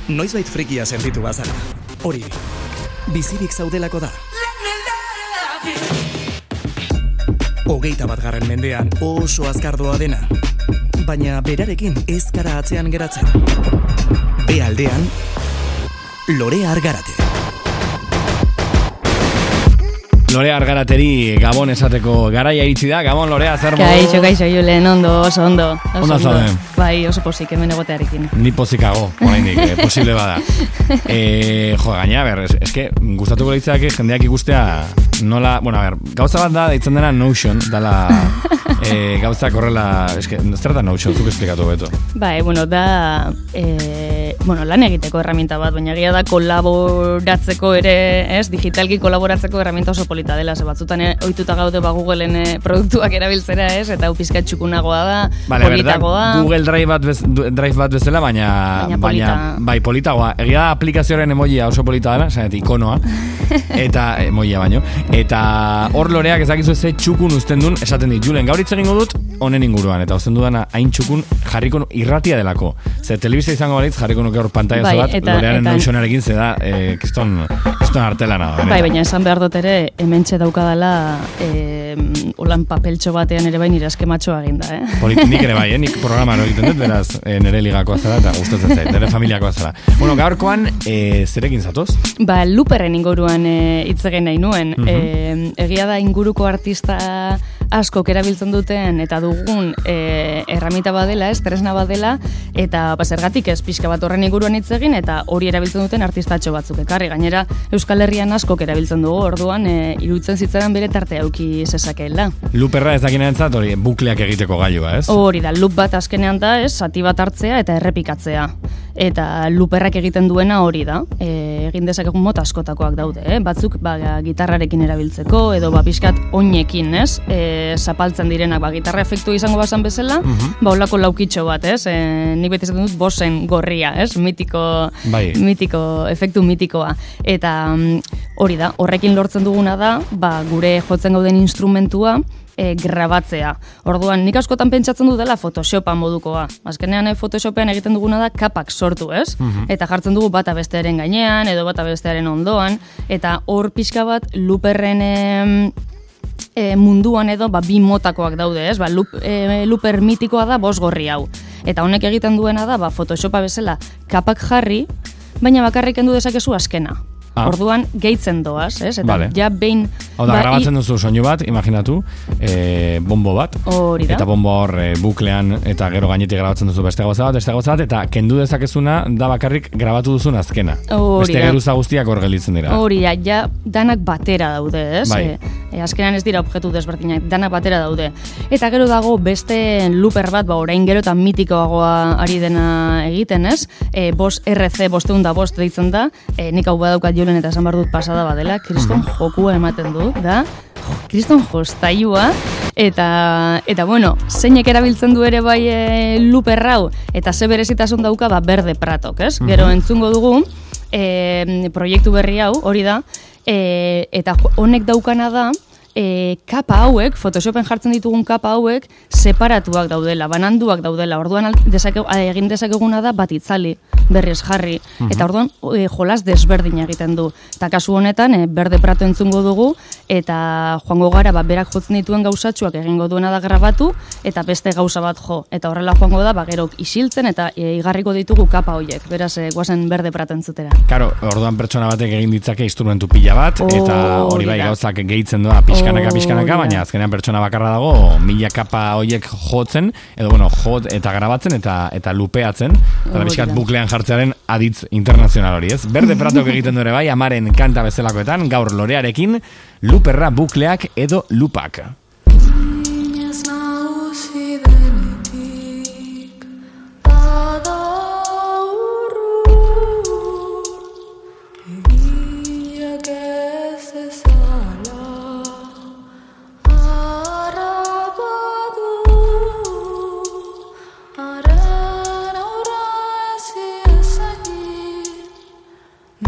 Noizbait frikia sentitu bazara. Hori, bizirik zaudelako da. 21. mendean oso azkardoa dena. Baina berarekin ez gara atzean geratzen. Be aldean, Lorea Argarate. Lorea Argarateri Gabon esateko garaia iritsi da. Gabon, Lorea, zer modu? Kaixo, Julen, ondo, oso ondo. Ondo zauden. Bai, oso pozik, hemen egotearekin. Ni pozikago, oraindik, posible bada. Gainera, eske, gustatuko leitzake jendeak ikustea nola, gauza bat da, deitzen dena Notion, dala gauzak horrela, eske, zer da Notion, zuk esplikatu beto? Bai, da, lan egiteko herramienta bat, baina egia da kolaboratzeko ere, digitalki kolaboratzeko herramienta oso polita dela, ze batzutan ohituta gaude Googleen produktuak erabiltzera, eta hau pizkat txukunagoa da, politagoa. Google Drive bat bezala, baina bai politagoa. Egia da aplikazioaren emojia oso polita dela, ikonoa, eta emojia baino. Eta hor Loreak ezakizu ze txukun uzten duen, esaten dit, Julen, gaur hitz egingo dut honen inguruan, eta uzten dudana hain txukun jarriko irratia delako. Ze telebista izango balitz jarriko nuke hor pantaiazo bat, Lorearen Notionarekin ze da, kiston artelana da. Bai, baina esan behar dut ere, hementxe daukadala holan papeltxo batean ere bai nire eskematxoa eginda, Nik ere bai, nik programaro egiten dut, beraz, nire ligakoa zara eta gustatzen zait, nire familiakoa zara. Gaurkoan, zerekin zatoz? Luperren inguruan hitz egin nahi nuen. Egia da inguruko artista askok erabiltzen duten eta dugun erramita badela, tresna badela, eta zergatik ez pixka bat horren inguruan hitz egin, eta hori erabiltzen duten artistatxo batzuk ekarri. Gainera, Euskal Herrian askok erabiltzen dugu, orduan, iruditzen zitzaren bere tarte auki zezakeela. Luperra ez dakinentzat hori bukleak egiteko gailua, ez? Hori da, loop bat azkenean da, zati bat hartzea eta errepikatzea. Eta luperrak egiten duena hori da. Egin dezakegun mota askotakoak daude, batzuk gitarrarekin erabiltzeko, edo pixkat oinekin, zapaltzen direnak, gitarra efektu izango bazan bezala, holako laukitxo bat, nik beti esaten dut bosen gorria, mitiko, efektu mitikoa. Eta hori da, horrekin lortzen duguna da, gure jotzen gauden instrumentua, grabatzea. Orduan, nik askotan pentsatzen du dela Photoshopa modukoa. Azkenean Photoshopean egiten duguna da kapak sortu, Eta jartzen dugu bata bestearen gainean, edo bata bestearen ondoan, eta hor pixka bat luperren munduan edo bi motakoak daude, luper mitikoa da bosgorri hau. Eta honek egiten duena da, Photoshopa bezala kapak jarri, baina bakarrik kendu dezakezu azkena. Orduan, gehitzen doaz, eta ja behin... Hau da, grabatzen duzu soinu bat, imaginatu, bombo bat, eta bombo hor buklean, eta gero gainetik grabatzen duzu beste gauza bat, eta kendu dezakezuna da bakarrik grabatu duzun azkena. Beste geruza guztiak hor gelditzen dira. Hori da, ja danak batera daude, azkenan ez dira objektu desberdinak, danak batera daude. Eta gero dago beste luper bat, orain gero eta mitikoagoa ari dena egiten, Bos RC, bosteunda-bost deitzen da, nik hau badaukat Julen eta esan behar dut pasada badela, kriston jokua ematen du, da, kriston jostailua, eta zeinek erabiltzen du ere bai luperrau, eta ze berezitasun dauka, berde pratok, Gero entzungo dugu, proiektu berri hau, hori da, eta honek daukana da, kapa hauek, Photoshopen jartzen ditugun kapa hauek, separatuak daudela, bananduak daudela, orduan egin dezakeguna da bat itzali, berriz jarri, eta orduan jolas desberdin egiten du. Eta kasu honetan, berde prato entzungo dugu, eta joango gara, berak jotzen dituen gauzatxuak egingo duena da grabatu, eta beste gauza bat jo. Eta horrela joango da, gerok isiltzen, eta igarriko ditugu kapa horiek, beraz, guazen berde prato entzutera. Karo, orduan pertsona batek egin ditzake instrumentu pila bat, eta hori bai gauzak gehitzen doa pixkanaka, baina azkenean pertsona bakarra dago, 1000 kapa horiek jotzen, edo jot eta grabatzen eta lupeatzen, eta pixkat buklean jartzearen aditz internazional hori, Berde pratok egiten dure bai, amaren kanta bezalakoetan, gaur Lorearekin, luperra bukleak edo lupak.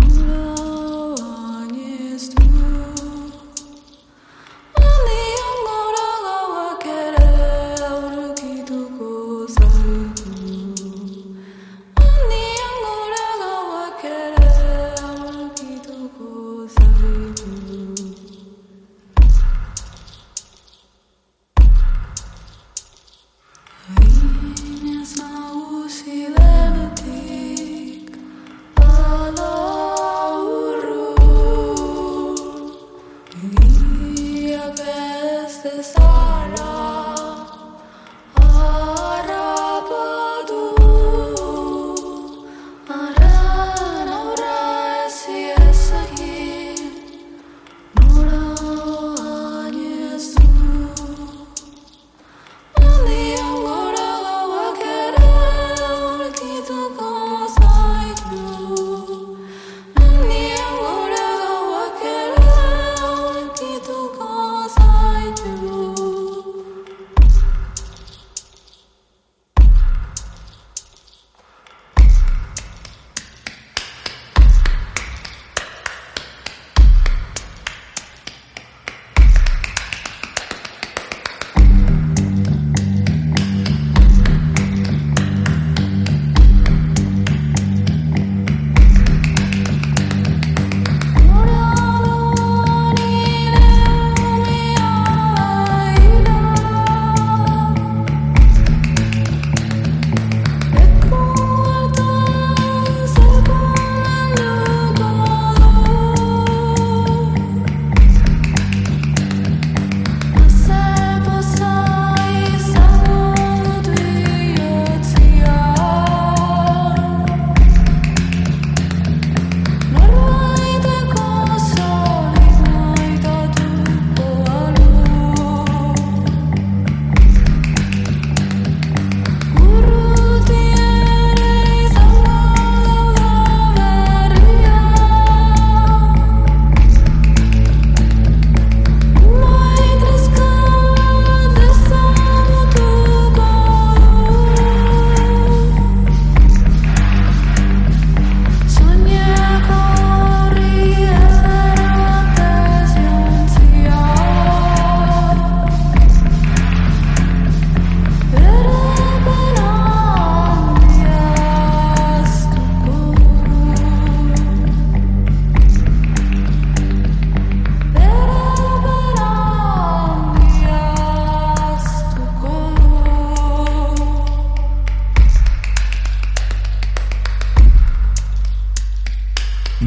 Only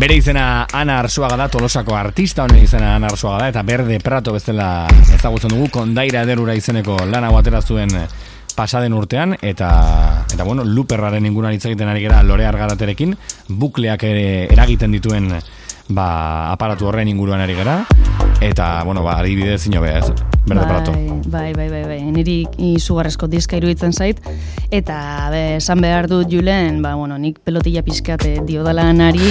Bere izena Ana Arzuaga da, Tolosako artista honen izena Ana Arzuaga da, eta Berde Prato bezala ezagutzen dugu, Kondaira ederura izeneko lana batera zuen pasaden urtean, eta bueno, Luperraren inguruan hitz egiten ari gara Lore Argaraterekin, bukleak eragiten dituen aparatu horren inguruan ari gara, eta, bueno, adibidez ino beha, ez? Berde Prato. Bai. Niri izugarrezko diska iruditzen zait, eta esan behar dut Julen, nik pelotilla pizkat diodala nari,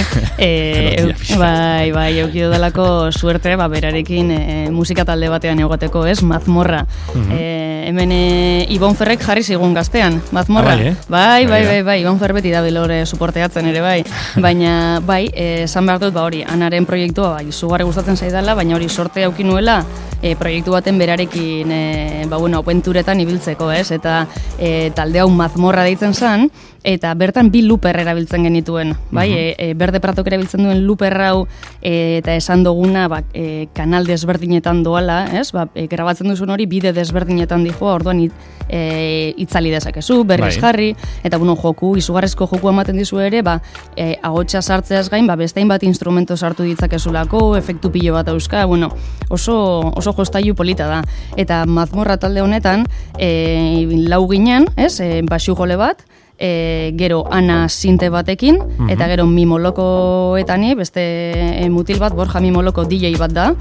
eukio dalako suerte, berarekin musika talde batean egoteko, ez? Mazmorra. Hemen Ibon Ferrek jarri zigun gaztean, Mazmorra. Bai, Ibon Fer beti da bilore suporteatzen ere, bai. Baina, esan behar dut, hori, Anaren proiektua, izugarri gustatzen zaidala, baina hori sorte auki nuela, proiektu baten berarekin openturetan ibiltzeko, ez? Eta talde hau Mazmorra deitzen zen, eta bertan bi luper erabiltzen genituen, bai? Berde Pratok erabiltzen duen luper hau eta esan duguna kanal desberdinetan doala, ez? Grabatzen duzun hori bide desberdinetan dijoa, orduan itzali dezakezu, berriz jarri, eta joku, izugarrezko joku ematen dizu ere, ahotsa sartzeaz gain, bestein bat instrumento sartu ditzakezulako, efektu pilo bat euska, oso jostailu polita da. Eta Mazmorra talde honetan, lau ginen, ez? Baxu jole bat, gero Ana sinte batekin, eta gero Mimolokoetani, beste mutil bat, Borja Mimoloko DJ bat da,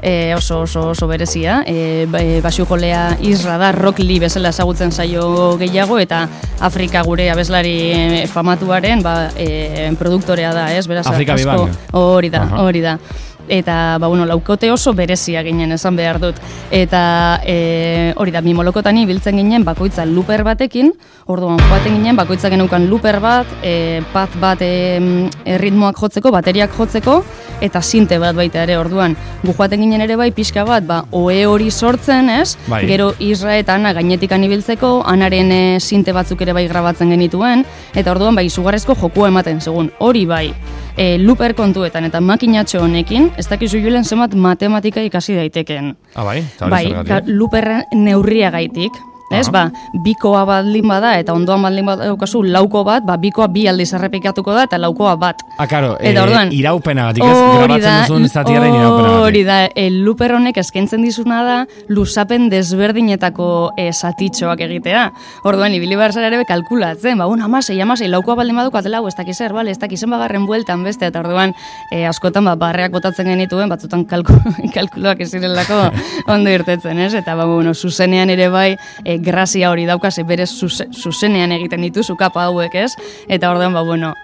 oso berezia, baxu jolea Isra da, Rock Lee bezala ezagutzen zaio gehiago, eta Afrika gure abeslari famatuaren produktorea da, ez? Beraz, Afrika Biban. Hori da. Eta, laukote oso berezia ginen, esan behar dut. Eta, hori da, Mimolokotani biltzen ginen bakoitza luper batekin, orduan joaten ginen bakoitza geneukan luper bat, paz bat ritmoak jotzeko, bateriak jotzeko, eta sinte bat baita ere, orduan. Gu joaten ginen ere pixka bat, oe hori sortzen, ez? Bai. Gero Isra eta Ana gainetikan ibiltzeko, Anaren sinte batzuk ere grabatzen genituen, eta orduan izugarrezko jokua ematen, segun, hori luper kontuetan eta makinatxo honekin, ez dakizu Julen zenbat matematika ikasi daiteken. Bai, luperren neurria gaitik. Ez, bikoa baldin bada eta ondoan baldin bada daukazu lauko bat, bikoa bi aldiz errepikatuko da eta laukoa bat. Karo, iraupenagatik ez, grabatzen duzun zatiaren iraupenagatik. Hori da, luper honek eskaintzen dizuna da luzapen desberdinetako zatitxoak egitea. Orduan, ibili behar zara ere kalkulatzen, amasei, laukoa baldin baduk atela, ez dakiz ez dakizen bagarren bueltan beste, eta orduan, askotan barreak botatzen genituen, batzutan kalkuloak ezirelako ondo irtetzen, ez? Eta, zuzenean ere bai, grazia hori daukaz, berez zuzenean egiten dituzu kapa hauek, ez? Eta orduan,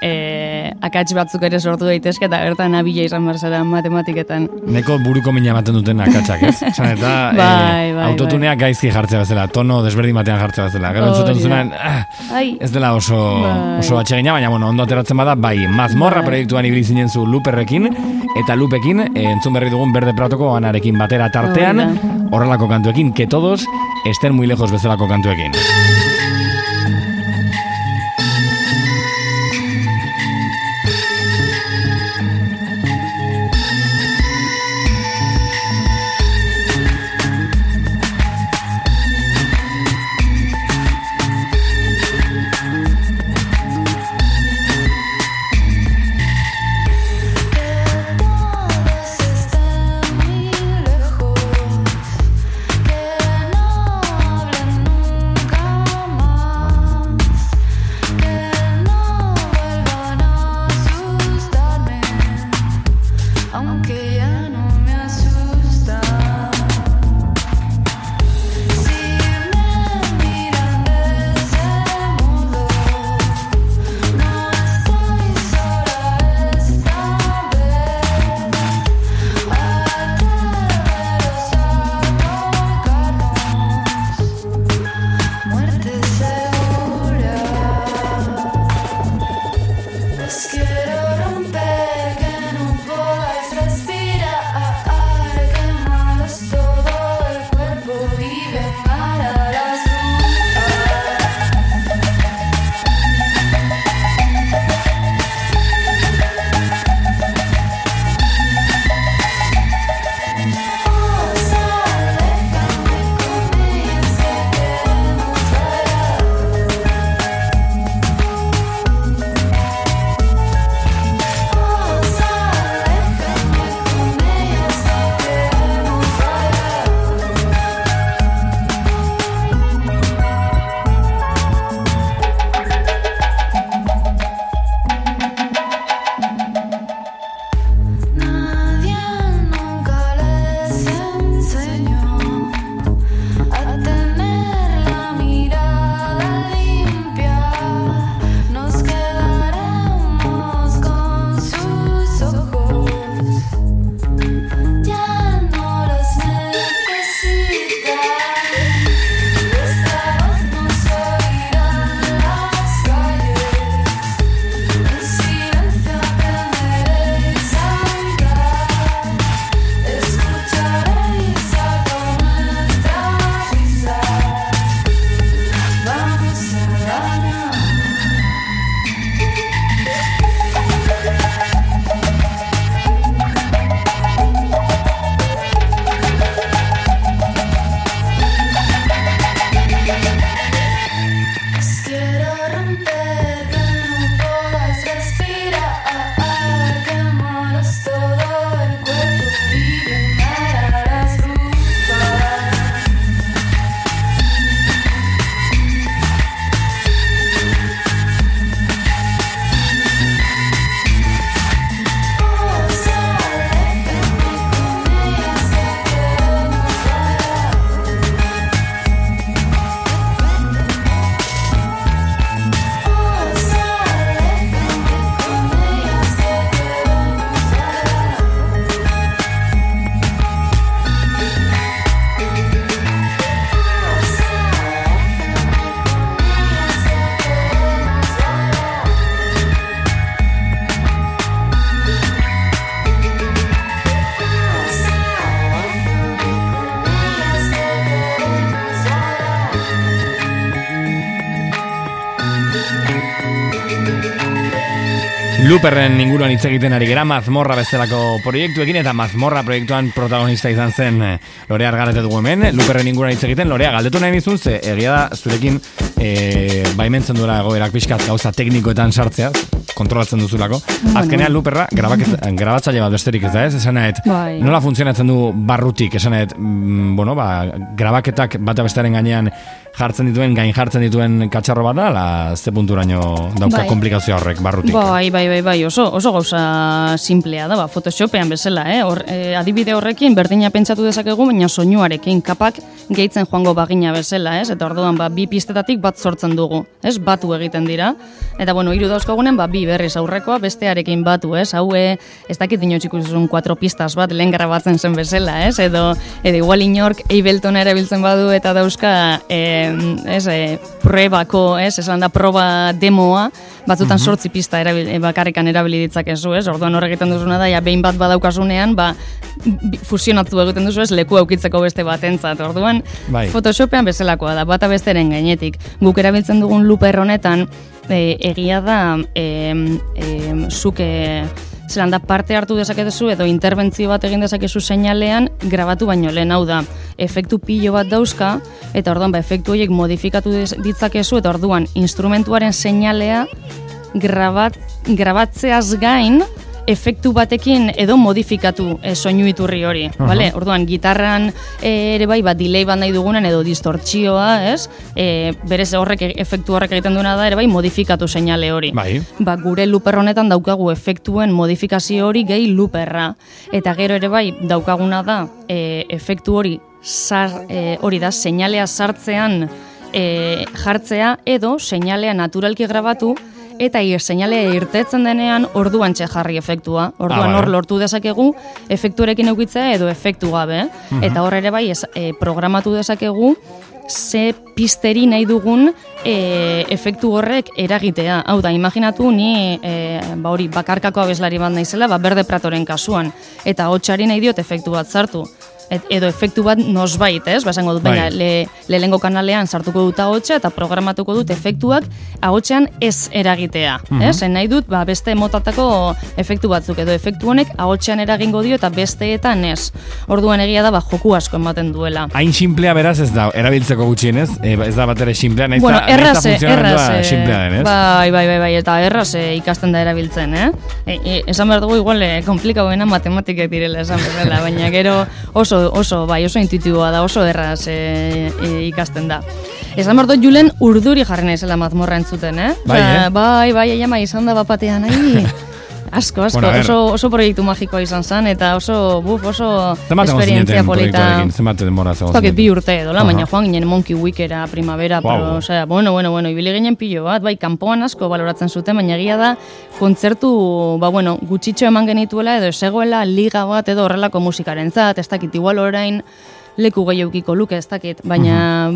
akats batzuk ere sortu daitezke, eta bertan abila izan barzara matematiketan. Neko buruko mina ematen duten akatsak, ez? Eta autotuneak gaizki jartzea bezala, tono desberdin batean jartzea bezala. Gero entzuten duzunean, ez dela oso atsegina, baina ondo ateratzen bada, Mazmorra proiektuan ibili zinen zu luperrekin, eta lupekin, entzun berri dugun Berde Pratoko Anarekin batera tartean, horrelako kantuekin, que todos estén muy lejos bezalako kantuekin. Que no hablen nunca. Looperren inguruan hitz egiten ari gera, Mazmorra bezalako proiektuekin, eta Mazmorra proiektuan protagonista izan zen Lorea Argarate dugu hemen. Looperren inguruan hitz egiten, Lorea, galdetu nahi nizun, ze egia da zurekin baimentzen duela egoerak pixkat gauza teknikoetan sartzea, kontrolatzen duzulako. Azkenean Looperra grabatzaile bat besterik ez da ez? Esanet, nola funtzionatzen du barrutik? Esanet, grabaketak bata bestearen gainean gain jartzen dituen katxarro bat da, ze punturaino dauka komplikazio horrek barrutik? Bai, oso gauza simplea da, Photoshopean bezala, adibide horrekin berdina pentsatu dezakegu, baina soinuarekin kapak gehitzen joango bagina bezala, eta orduan bi pistetatik bat sortzen dugu, batu egiten dira, eta hiru dauzkagunen, bi berriz aurrekoa bestearekin batu, hau ez dakit inotxik ikusten 4 pistas bat lehen grabatzen zen bezala, edo igual inork Abletona erabiltzen badu eta dauzka pruebako, esan da proba demoa, batzutan 8 pista bakarrikan erabili ditzakezu, orduan hor egiten duzuna da, behin bat badaukasunean, fusionatu egiten duzu, leku aukitzeko beste batentzat, orduan Photoshopean bezalakoa da, bata besteren gainetik. Guk erabiltzen dugun looper honetan, egia da, zuke zelan da parte hartu dezakezu edo interbentzio bat egin dezakezu seinalean grabatu baino lehen, hau da, efektu pilo bat dauzka, eta orduan efektu horiek modifikatu ditzakezu, eta orduan instrumentuaren seinalea grabatzeaz gain efektu batekin edo modifikatu soinu iturri hori, bale? Orduan, gitarran ere delay bat nahi dugunen edo distortzioa, berez efektu horrek egiten duena da, ere modifikatu seinale hori. Gure looper honetan daukagu efektuen modifikazio hori gehi looperra. Eta gero ere daukaguna da, efektu hori da, seinalea sartzean jartzea edo seinalea naturalki grabatu, eta seinalea irtetzen denean orduan jarri efektua. Orduan hor lortu dezakegu efektuarekin eukitzea edo efektu gabe. Eta hor ere programatu dezakegu ze pisteri nahi dugun efektu horrek eragitea. Hau da, imaginatu ni bakarkako abeslari bat naizela, Berde Pratoren kasuan. Eta hotsari nahi diot efektu bat sartu. Edo efektu bat nosbait, basango dut, lehengo kanalean sartuko dut ahotsa eta programatuko dut efektuak ahotsean ez eragitea. Nahi dut, beste motatako efektu batzuk, edo efektu honek ahotsean eragingo dio eta besteetan ez. Orduan egia da, joku asko ematen duela. Hain simplea beraz ez da, erabiltzeko gutxienez, ez da bat ere simplea, nahiz da funtzionamentua simplea den, ez? Bai, eta erraz ikasten da erabiltzen, esan behar dugu igual komplikagoena matematikak direla esan bezala, baina gero oso intuitiboa da, oso erraz ikasten da. Esan behar dut Julen urduri jarri naizela Mazmorra entzuten, Bai, izan da bapatean, asko, oso proiektu magikoa izan zen, eta oso esperientzia polita. Zenbat denbora zegoen? Ez dakit 2 urte edo, baina joan ginen Monkey Weekera, primavera, ibili ginen pilo bat, kanpoan asko baloratzen zuten, baina egia da, kontzertu, gutxitxo eman genituela, edo esegoela liga bat edo horrelako musikarentzat, ez dakit, igual orain leku gehiaukiko luke, ez dakit, baina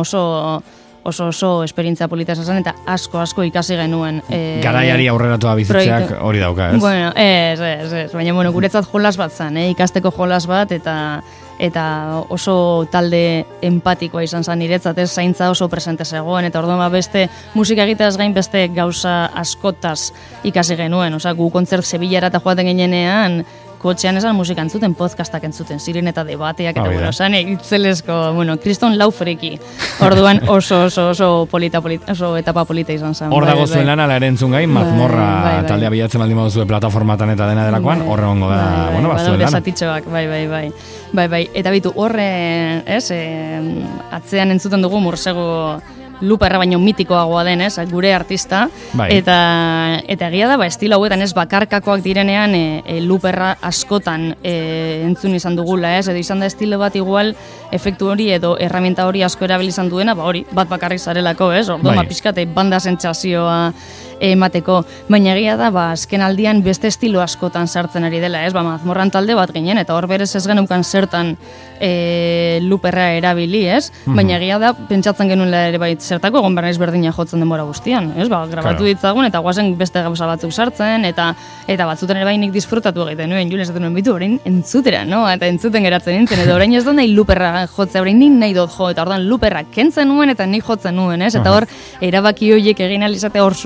oso esperientzia polita esan eta asko ikasi genuen. Garaiari aurreratua bizitzeak hori dauka, ez? Bueno, ez. Baina, guretzat jolas bat zen, ikasteko jolas bat, eta oso talde empatikoa izan zen niretzat, ez zaintza oso presente zegoen, eta orduan beste musika egiteaz gain beste gauza askotaz ikasi genuen. Gu kontzert Sevillara eta joaten ginenean, kotxean esan musika entzuten, podcastak entzuten, ziren eta debateak, eta itzelesko, kriston laufreki. Orduan oso polita, oso etapa polita izan zen. Hor dago zuen lana, ere entzun gai, Mazmorra taldea bilatzen baldin baduzue plataformatan eta dena delakoan, horre gongo da, zuen lana. Desatitxoak, bai. Eta bitu, horre, atzean entzuten dugu Mursego Looperra baino mitikoagoa den, gure artista, eta egia da, estilo hauetan bakarkakoak direnean Looperra askotan entzun izan dugula, edo izan da estilo bat igual efektu hori edo herramienta hori asko erabili izan duena, bat bakarrik zarelako, orduan pixkate banda sentsazioa emateko, baina egia da, azken aldian beste estilo askotan sartzen ari dela, Mazmorran talde bat ginen, eta hor berez ez genukan zertan Looperra erabili, baina egia da, pentsatzen genuela ere zertako egon behar berdina jotzen denbora guztian, grabatu ditzagun, eta guazen beste gauza batzuk sartzen, eta batzuten ere nik disfrutatu egiten nuen, Julen esaten nuen bitu, orain entzutera, eta entzuten geratzen nintzen, edo orain ez da nahi Looperra jotzea, orain nik nahi dut jo, eta ordan Looperra kentzen nuen, eta nik jotzen nuen, eta hor, erabaki horiek egin alizate hor zuzeneko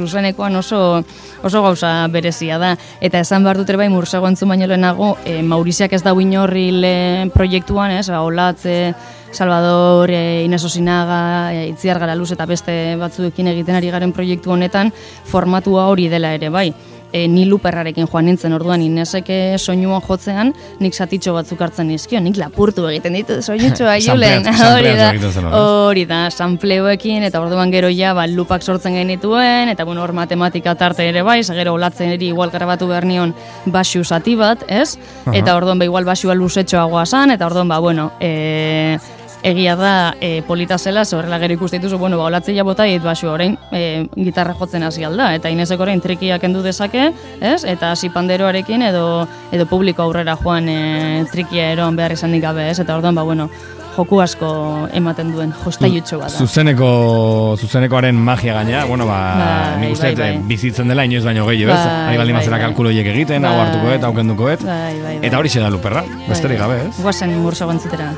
egiterakoan oso gauza berezia da. Eta esan behar dut ere bai Mursego entzun baino lehenago, Mauriziak ez da inorri proiektuan, Olatze, Salvador, Inés Osinaga, Itziar Garaluz eta beste batzuekin egiten ari garen proiektu honetan formatua hori dela ere bai. Ni luperrarekin joan nintzen orduan Ineseke soinuan jotzean, nik satitxo batzuk hartzen nizkio, nik lapurtu egiten ditut soinutxoa Julen. Hori da, sampleoekin, eta orduan gero ja lupak sortzen genituen, eta hor matematika tarte ere bai, gero Olatzen eri igual grabatu behar nion basu zati bat, ez? Eta orduan igual basua luzetxoagoa zan, eta orduan egia da polita zela, horrela gero ikuste dituzu, Olatzea bota dit basu orain gitarra jotzen hasi alda, eta Inesek orain trikiak kendu dezake, ez? Eta hasi panderoarekin edo publiko aurrera joan trikia eroan behar izan gabe, ez? Eta orduan, joku asko ematen duen, jostaiutxo bat da. Zuzenekoaren magia gainea, nik uste bizitzen dela inoiz baino gehiago, ez? Ari baldin mazera kalkuloiek egiten, hau hartukoet, hau kendukoet, eta hori da luperra, besterik gabe, ez? Guazen Mursego entzutera.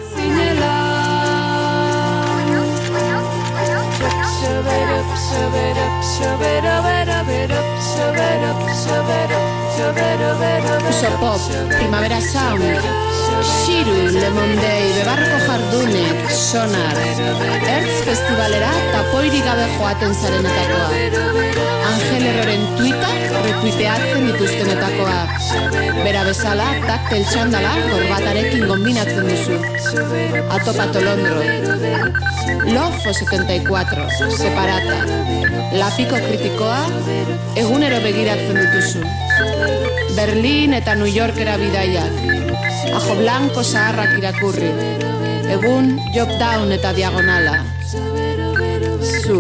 Uso pop, primavera sound, Xiru, Lemon Day, Bebarroko jardunek, Sonar, Ertz festivalera tapoiri gabe joaten zarenetakoa, Angel Erroren retuiteatzen dituztenetakoa, bera bezala, taktel txandala, gorbatarekin kombinatzen duzu, Atopato Londro, Lofo 74, Separata, Lapiko kritikoa, egunero begiratzen dituzu, Berlin eta New Yorkera bidaiak, Ajo Blanco zaharrak irakurri, egun Job Down eta Diagonala, zu.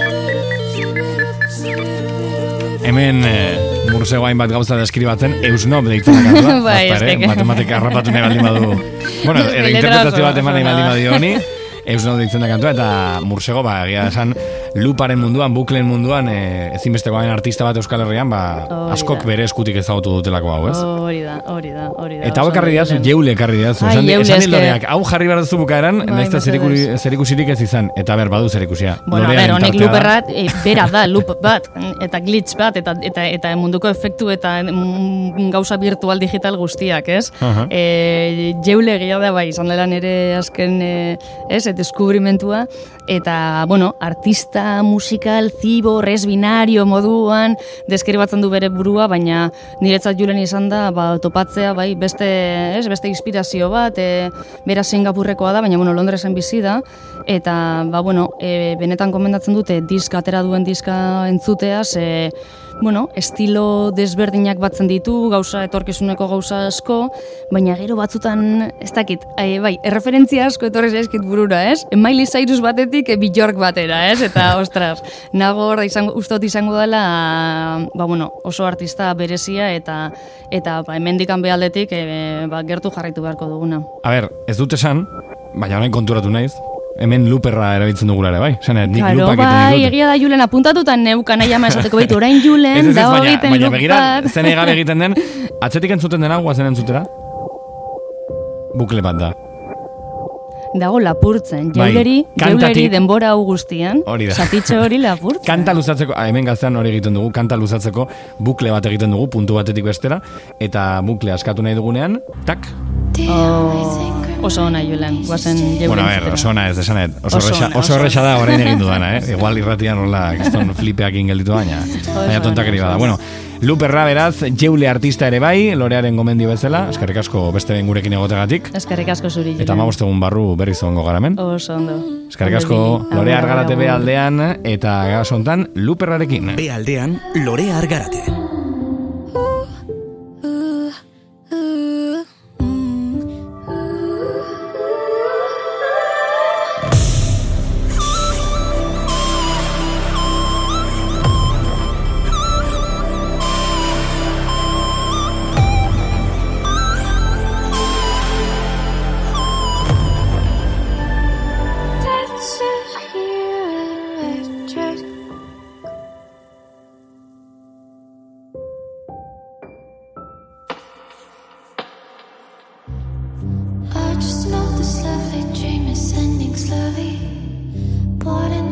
Hemen Mursego hainbat gauza deskribatzen, Eusnob deitzen kantua, matematika harrapatu nahi baldin badu. Interpretazio bat eman nahi baldin badu honi, Eusnob deitzen kantua, eta Mursego, egia esan, luparen munduan, buklen munduan, ezinbestekoaren artista bat Euskal Herrian, askok bere eskutik ezagutu dutelako hau, ez? Hori da. Eta hau ekarri diazu, jeule ekarri diazu. Esan hildoreak, hau jarri behar duzu bukaeran, naizta zerikusirik ez izan, eta badu zerikusia. Honek luperrat, bera da, lup bat, eta glitch bat, eta munduko efektu eta gauza virtual digital guztiak, ez? Jeule egia da, izan dela nire azken, deskubrimentua, eta, artista musikal, zibor, binario moduan deskribatzen du bere burua, baina niretzat Julen izan da topatzea beste inspirazio bat, bera Singapurrekoa da, baina Londresen bizi da, eta benetan komendatzen dute atera duen diska entzuteaz, estilo desberdinak batzen ditu, etorkizuneko gauza asko, baina gero batzutan, ez dakit, erreferentzia asko etorri zaizkit burura, ez? Miley Cyrus batetik Bjork batera, ez? Eta, ostras, nagor ustot izango dela, oso artista berezia eta hemendikan behaldetik gertu jarraitu beharko duguna. A ber, ez dut esan, baina orain konturatu naiz, hemen luperra erabiltzen dugula ere, bai? Nik lupak egiten ditut. Egia da Julen apuntatutan neukan nahi ama esateko baitu, orain Julen, dago egiten lupak. Baina begira, zen egabe egiten den, atzetik entzuten dena, guazen entzutera? Bukle bat da. Dago lapurtzen, jauleri denbora hau guztian, satitxo hori lapurtzen. Kanta luzatzeko, hemen gaztean hori egiten dugu, kanta luzatzeko bukle bat egiten dugu, puntu batetik bestera, eta bukle askatu nahi dugunean, tak. Oso ona, Julen, guazen jaulen. Oso ona ez, desanet. Oso horreixa da orain egin dudana, Igual irratian hola, kiston flipeak ingelditu baina tontakeri bada. Bueno, luperra beraz, jeule artista ere bai, Lorearen gomendio bezala, eskerrik asko beste ben gurekin egotegatik. Eskerrik asko zuri, Julen. Eta 15 egun barru berriz ongo garamen. Oso ondo. Eskerrik asko Lorea Argarate B aldean eta gazontan luperrarekin. B aldean Lorea Argarate. Just know this lovely dream is ending slowly. Bought